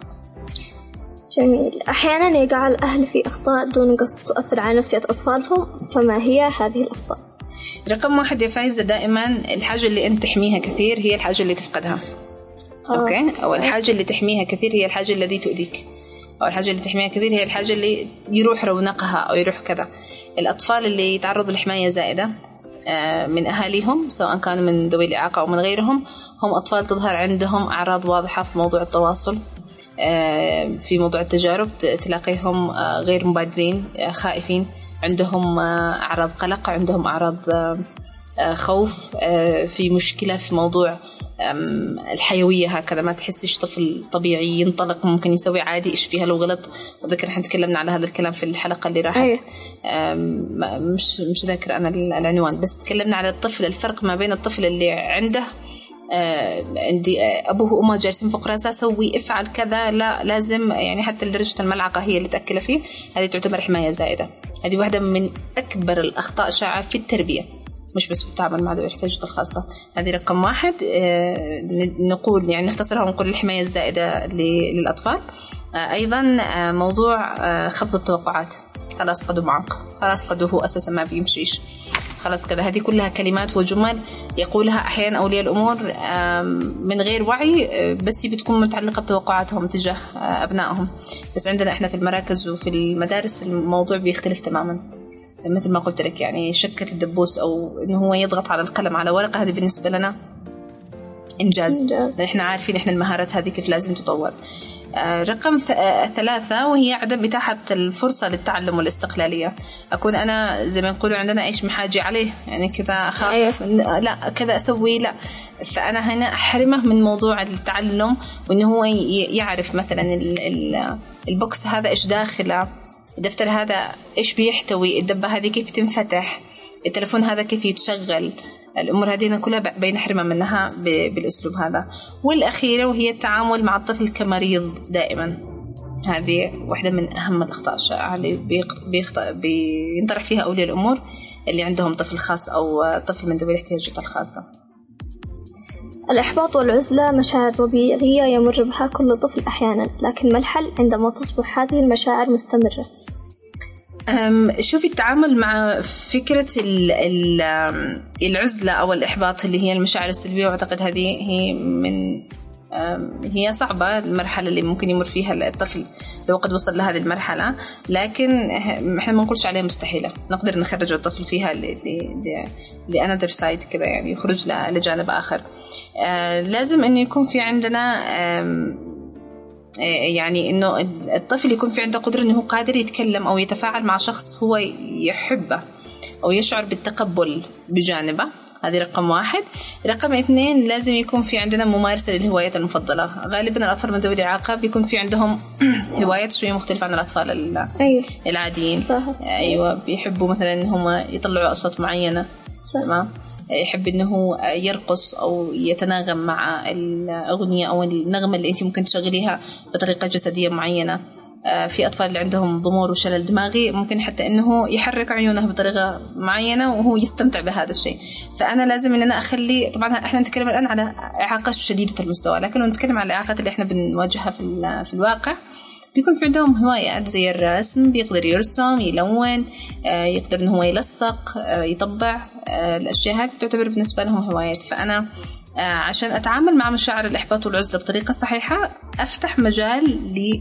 جميل. أحيانا يقع الأهل في أخطاء دون قصد تؤثر على نفسية أطفالهم، فما هي هذه الأخطاء؟ رقم 1 يا فايزة، دائما الحاجة اللي أنت تحميها كثير هي الحاجة اللي تفقدها. أوكي. أو الحاجة اللي تحميها كثير هي الحاجة التي تؤذيك، أو الحاجة اللي تحميها كثير هي الحاجة اللي يروح رونقها أو يروح كذا. الأطفال اللي يتعرضوا لحماية زائدة من أهاليهم سواء كانوا من ذوي الإعاقة أو من غيرهم، هم أطفال تظهر عندهم أعراض واضحة في موضوع التواصل، في موضوع التجارب تلاقيهم غير مبادرين، خائفين، عندهم أعراض قلق، عندهم أعراض خوف، في مشكلة في موضوع الحيوية هكذا، ما تحسيش طفل طبيعي ينطلق ممكن يسوي عادي إيش فيها لو غلط. وذكر إحنا تكلمنا على هذا الكلام في الحلقة اللي راحت. مش ذاكر أنا العنوان، بس تكلمنا على الطفل، الفرق ما بين الطفل اللي عنده عندي أبوه وأمه جالسين فوق راسه سوي افعل كذا، لا لازم يعني حتى لدرجة الملعقة هي اللي تأكله فيه، هذه تعتبر حماية زائدة. هذه واحدة من أكبر الأخطاء شائعة في التربية، مش بس في التعامل مع ذوي الاحتياجات الخاصة. هذه رقم 1. نقول يعني نختصرها ونقول الحماية الزائدة للأطفال. أيضا موضوع خفض التوقعات. خلاص قدو معاق، خلاص قدو هو أساسا ما بيمشيش، خلاص كذا. هذه كلها كلمات وجمل يقولها أحيانا أولياء الأمور من غير وعي، بس هي بتكون متعلقة بتوقعاتهم تجاه أبنائهم. بس عندنا إحنا في المراكز وفي المدارس الموضوع بيختلف تماما. مثل ما قلت لك يعني شكة الدبوس أو إنه هو يضغط على القلم على ورقة، هذه بالنسبة لنا إنجاز. إحنا عارفين إحنا المهارات هذه كيف لازم تطور. رقم 3 وهي عدم إتاحة الفرصة للتعلم والاستقلالية. أكون أنا زي ما نقولوا عندنا إيش محاجي عليه، يعني كذا أخاف لا كذا أسوي لا، فأنا هنا أحرمه من موضوع التعلم، وإنه هو يعرف مثلا البوكس هذا إيش داخله، الدفتر هذا إيش بيحتوي، الدبة هذه كيف تنفتح، التلفون هذا كيف يتشغل. الأمور هذه كلها بنحرمها منها بالأسلوب هذا. والأخيرة وهي التعامل مع الطفل كمريض دائما. هذه واحدة من أهم الأخطاء الشائعة اللي بينطرح فيها أولياء الأمور اللي عندهم طفل خاص أو طفل من ذوي الاحتياجات الخاصة. الإحباط والعزلة مشاعر طبيعية يمر بها كل طفل أحيانا، لكن ما الحل عندما تصبح هذه المشاعر مستمرة؟ شوفي التعامل مع فكرة العزلة أو الإحباط اللي هي المشاعر السلبية، وأعتقد هذه هي صعبة المرحلة اللي ممكن يمر فيها الطفل لو قد وصل لهذه المرحلة، لكن إحنا ما نقولش عليها مستحيلة، نقدر نخرج الطفل فيها لأنذر سايد كذا، يعني يخرج لجانب آخر. لازم إنه يكون في عندنا يعني إنه الطفل يكون في عنده قدرة إنه قادر يتكلم أو يتفاعل مع شخص هو يحبه أو يشعر بالتقبل بجانبه. هذه رقم 1. رقم 2 لازم يكون في عندنا ممارسة للهوايات المفضلة. غالبا الأطفال من ذوي الإعاقة بيكون في عندهم هوايات شوية مختلفة عن الأطفال العاديين. أيوة بيحبوا مثلا إن هم يطلعوا أصوات معينة، تمام، يحب إنه يرقص أو يتناغم مع الأغنية أو النغمة اللي أنت ممكن تشغليها بطريقة جسدية معينة. في أطفال اللي عندهم ضمور وشلل دماغي ممكن حتى إنه يحرك عيونه بطريقة معينة وهو يستمتع بهذا الشيء. فأنا لازم إن أنا أخلي، طبعا إحنا نتكلم الآن على إعاقات شديدة المستوى، لكن لو نتكلم على الإعاقات اللي إحنا بنواجهها في الواقع، بيكون في عندهم هوايات زي الرسم، بيقدر يرسم، يلون، يقدر إنه هو يلصق، يطبع. الأشياء هذه تعتبر بالنسبة لهم هوايات. فأنا عشان أتعامل مع مشاعر الإحباط والعزلة بطريقة صحيحة أفتح مجال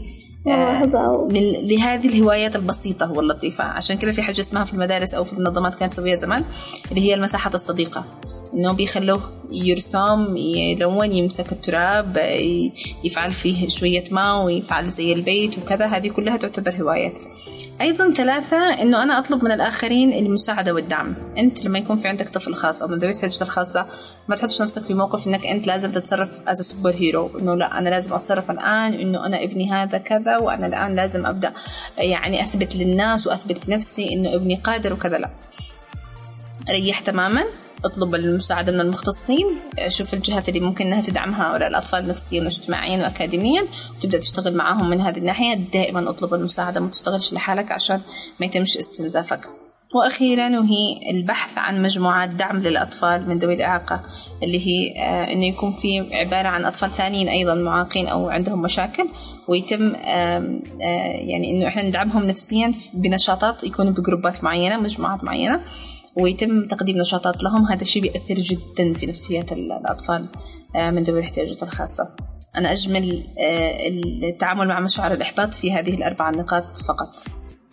لهذه الهوايات البسيطة واللطيفة. عشان كده في حاجة اسمها في المدارس أو في المنظمات كانت تسويها زمان اللي هي المساحات الصديقة، إنه بيخلوه يرسم، يلون، يمسك التراب، يفعل فيه شوية ماء ويفعل زي البيت وكذا. هذه كلها تعتبر هوايات. أيضا 3 إنه أنا أطلب من الآخرين المساعدة والدعم. أنت لما يكون في عندك طفل خاص أو من ذوي الاحتياجات الخاصة ما تحطش نفسك في موقف إنك أنت لازم تتصرف as a super hero، إنه لا أنا لازم أتصرف الآن، إنه أنا ابني هذا كذا وأنا الآن لازم أبدأ يعني أثبت للناس وأثبت لنفسي إنه ابني قادر وكذا. لا، ريح تماما، اطلب المساعدة من المختصين، شوف الجهات اللي ممكن أنها تدعم هؤلاء الأطفال نفسيا واجتماعيا وأكاديميا وتبدأ تشتغل معهم من هذه الناحية. دائما اطلب المساعدة، ما تشتغلش لحالك عشان ما يتمش استنزافك. وأخيرا وهي البحث عن مجموعات دعم للأطفال من ذوي الإعاقة، اللي هي إنه يكون في عبارة عن أطفال ثانيين أيضا معاقين أو عندهم مشاكل، ويتم يعني إنه إحنا ندعمهم نفسيا بنشاطات يكونوا بجروبات معينة، مجموعات معينة، ويتم تقديم نشاطات لهم. هذا الشيء بيأثر جدا في نفسيات الأطفال من ذوي الاحتياجات الخاصة. أنا أجمل التعامل مع مشاعر الإحباط في هذه ال4 نقاط فقط.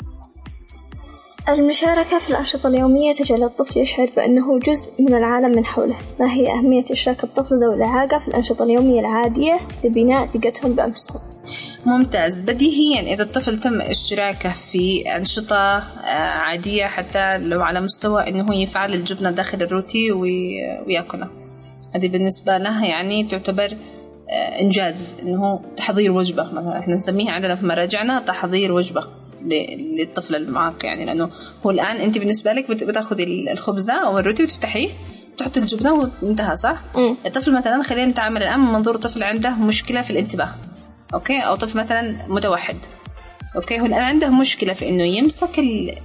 المشاركة في الأنشطة اليومية تجعل الطفل يشعر بأنه جزء من العالم من حوله. ما هي أهمية إشراك الطفل ذوي الإعاقة في الأنشطة اليومية العادية لبناء ثقتهم بأنفسهم؟ ممتاز. بديهيا إذا الطفل تم اشتراكه في أنشطة عادية حتى لو على مستوى إنه هو يفعل الجبنة داخل الروتي ويأكله، هذه بالنسبة لها يعني تعتبر إنجاز، إنه تحضير وجبة مثلا، إحنا نسميها عندنا في مراجعنا تحضير وجبة للطفل المعاق. يعني لأنه هو الآن أنت بالنسبة لك بتاخذي الخبزة أو الروتي وتفتحيه تحط الجبنة وانتهى، صح؟ الطفل مثلا خلينا نتعامل الآن من منظور طفل عنده مشكلة في الانتباه، أوكي، أو طفل مثلا متوحد، أوكي، هو الآن عنده مشكلة في إنه يمسك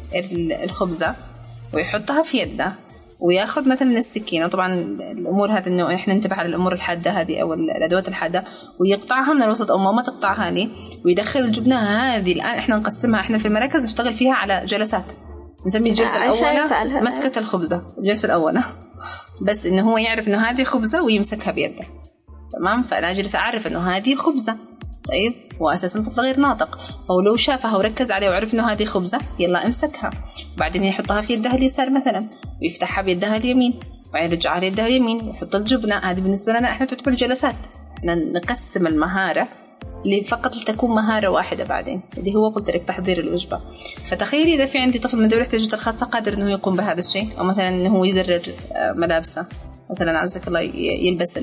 الخبزة ويحطها في يده وياخذ مثلا السكينة، طبعا الأمور هذه إنه إحنا ننتبه على الأمور الحادة هذه أو الأدوات الحادة، ويقطعها من الوسط أو ما تقطعها هذه ويدخل الجبنة هذه. الآن إحنا نقسمها، إحنا في المراكز نشتغل فيها على جلسات، نسمي الجلسة الأولى مسكة الخبزة، الجلسة الأولى بس إنه هو يعرف إنه هذه خبزة ويمسكها بيده، تمام. فأنا أجلس أعرف إنه هذه خبزة، طيب هو أساساً طفل غير ناطق، أو لو شافها وركز عليها وعرف إنه هذه خبزة يلا امسكها، وبعدين يحطها في يدها اليسار مثلاً ويفتحها بيدها اليمين ويرجعها ليدها اليمين ويحط الجبنة. هذه بالنسبة لنا إحنا تعتبر جلسات، إحنا نقسم المهارة فقط لتكون مهارة واحدة بعدين اللي هو قلت لك تحضير الوجبة. فتخيلي إذا في عندي طفل من ذوي الاحتياجات الخاصة قادر إنه يقوم بهذا الشيء، أو مثلاً إنه هو يزرر ملابسه مثلاً، عزك الله يلبس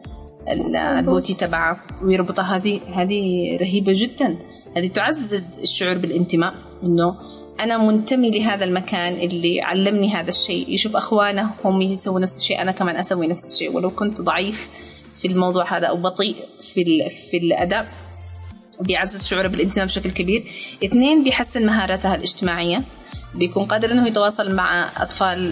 البوتي تبعه ويربطها، هذه رهيبة جدا. هذه تعزز الشعور بالانتماء، إنه أنا منتمي لهذا المكان اللي علمني هذا الشيء. يشوف أخوانه هم يسووا نفس الشيء، أنا كمان أسوي نفس الشيء ولو كنت ضعيف في الموضوع هذا أو بطيء في الأداء. بيعزز شعوره بالانتماء بشكل كبير. 2 بيحسن مهاراتها الاجتماعية، بيكون قادر أنه يتواصل مع أطفال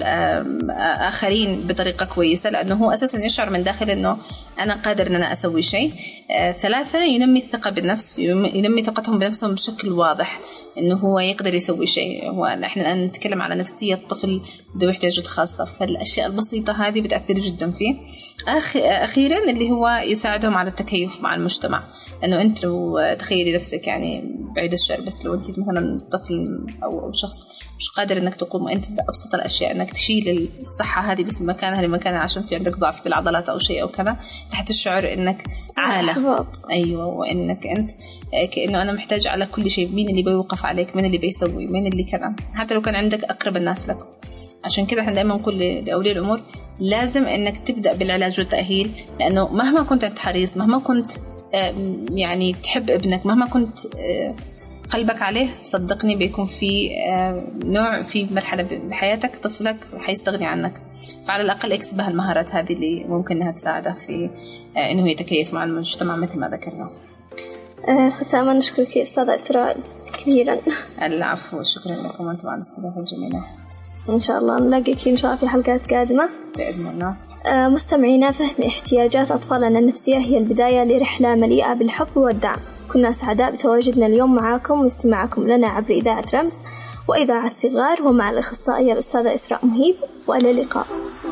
آخرين بطريقة كويسة، لأنه هو أساساً يشعر من داخل أنه أنا قادر أن أنا أسوي شيء. 3 ينمي الثقة بالنفس، ينمي ثقتهم بنفسهم بشكل واضح أنه هو يقدر يسوي شيء. هو إحنا الآن نتكلم على نفسية طفل ذوي احتياجات خاصة، فالأشياء البسيطة هذه بتأثر جدا فيه. أخيراً اللي هو يساعدهم على التكيف مع المجتمع، لأنه أنت لو تخيلي نفسك يعني بعيد الشر، بس لو أنت مثلا طفل أو شخص مش قادر إنك تقوم أنت بأبسط الأشياء، إنك تشيل الصحة هذه بس مكانها لمكانها عشان في عندك ضعف بالعضلات أو شيء أو كذا، تحت الشعور إنك عالة. أيوة، وإنك أنت كأنه أنا محتاج على كل شيء، مين اللي بيوقف عليك، مين اللي بيسوي، مين اللي كذا، حتى لو كان عندك أقرب الناس لك. عشان كذا إحنا دائما نقول لأولياء الأمور لازم إنك تبدأ بالعلاج والتأهيل، لأنه مهما كنت أنت حريص، مهما كنت يعني تحب ابنك، مهما كنت قلبك عليه، صدقني بيكون في نوع في مرحلة بحياتك طفلك حيستغني عنك. فعلى الأقل اكسبها المهارات هذه اللي ممكن أنها تساعده في إنه يتكيف مع المجتمع مثل ما ذكرنا. ختاما نشكرك أستاذة إسراء كثيرا. العفو، شكرا لكم أنتم على الاستضافة الجميلة. إن شاء الله نلاقيك إن شاء الله في حلقات قادمة بإذن الله. مستمعينا، فهم احتياجات أطفالنا النفسية هي البداية لرحلة مليئة بالحب والدعم. كنا سعداء بتواجدنا اليوم معاكم واستماعكم لنا عبر إذاعة رمز وإذاعة صغار، ومع الأخصائية الأستاذة إسراء مهيب، وإلى اللقاء.